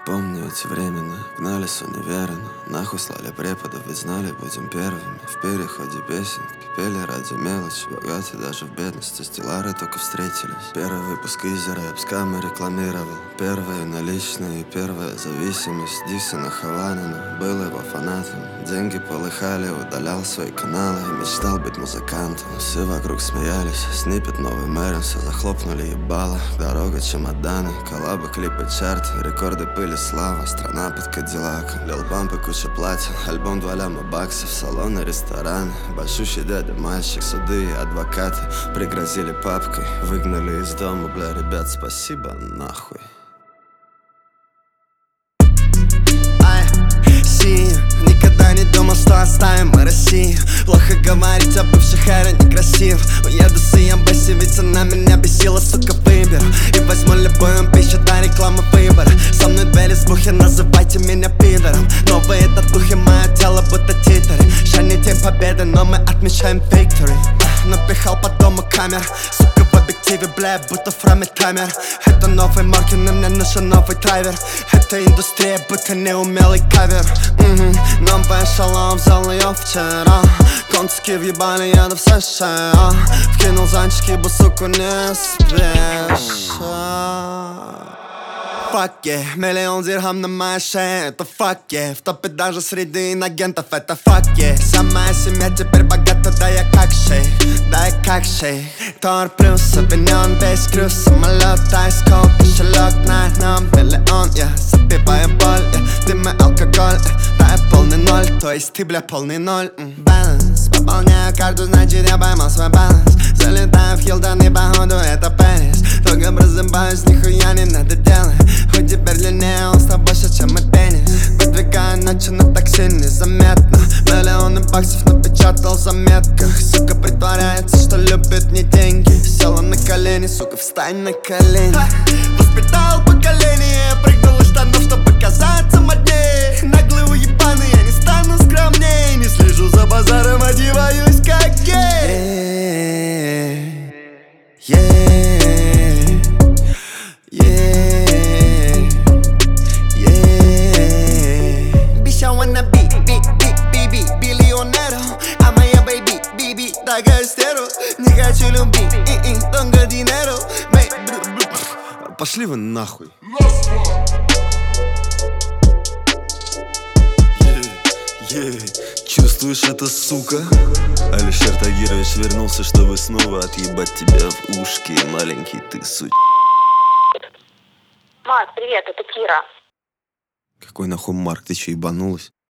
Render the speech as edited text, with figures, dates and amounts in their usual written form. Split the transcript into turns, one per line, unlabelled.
Помню эти времена, гнали с универа, нахуй слали преподов, ведь знали, будем первыми. В переходе песенки пели ради мелочи, богатые даже в бедности, стеллары только встретились. Первый выпуск Изи Рэп с камер рекламировал, первые наличные, первая зависимость. Дисона Хованина, был его фанатом, деньги полыхали, удалял свои каналы и мечтал быть музыкантом. Все вокруг смеялись, снипет новый мэром, все захлопнули ебало. Дорога, чемоданы, коллабы, клипы, чарты, рекорды, пыли, слава, страна под Кадиллаком. Лил бампы, куча платьев, альбом 2 ляма баксов, салоны, рестораны, большущий дядя, мальчик, суды и адвокаты пригрозили папкой, выгнали из дома, бля, ребят, спасибо, нахуй.
Никогда не думал, что оставим мы Россию. Плохо говорить о бывших, это некрасиво. Уеду с ЕМБСи, ведь она меня бесила, сука, выберу. И возьму любую пищу до рекламы выбора. Со мной двери слухи, называйте меня пидором. Новые татухи, мое тело будто титры. Ща не день победы, но мы отмечаем victory. Напихал по дому камер, сука, в объективе, бля, будто в раме таймер. Это новый маркетинг, мне нужен новый драйвер. Это индустрия, будто неумелый кавер. Новый шалом, взял ее вчера. Кончики въебали, еду в США. Вкинул зонтики, бо, суку, не спеша. Fuck yeah, миллион дирхам на моей шее, это fuck yeah. В топе даже среди инагентов, это fuck yeah. Вся моя семья теперь богата, да я как шейх, да я как шейх. Тор плюс, савиньон, весь крюс, самолет, айскол, кошелек на одном миллион. Я запиваю боль, дым и алкоголь, да я полный ноль, то есть ты, бля, полный ноль. Баланс, пополняю карту, значит я поймал свой баланс. Залетаю в Хилтон и походу это Пэрис. Только просыпаюсь, нихуя не надо делать. Хоть теперь длиннее, он стал больше, чем мой пенис. Выдвигаю ночью на такси незаметно. Миллионы баксов напечатал в заметках. Сука притворяется, что любит не деньги. Села на колени, сука, встань на колени. Воспитал поколение, прыгнул из штанов, чтобы казаться моднее. Наглый уебаный, я не стану скромней. Не слежу за базаром, одеваюсь как гей. Bitch, I wanna be биллионером, а моя baby, биби, такая стеру. Не хочу любви, только динеру.
Пошли вы нахуй. Чувствуешь это, сука? Алишер Тагирович вернулся, чтобы снова отъебать тебя в ушки. Маленький ты, суть.
Марк, привет, это Кира.
Какой нахуй Марк, ты че, ебанулась?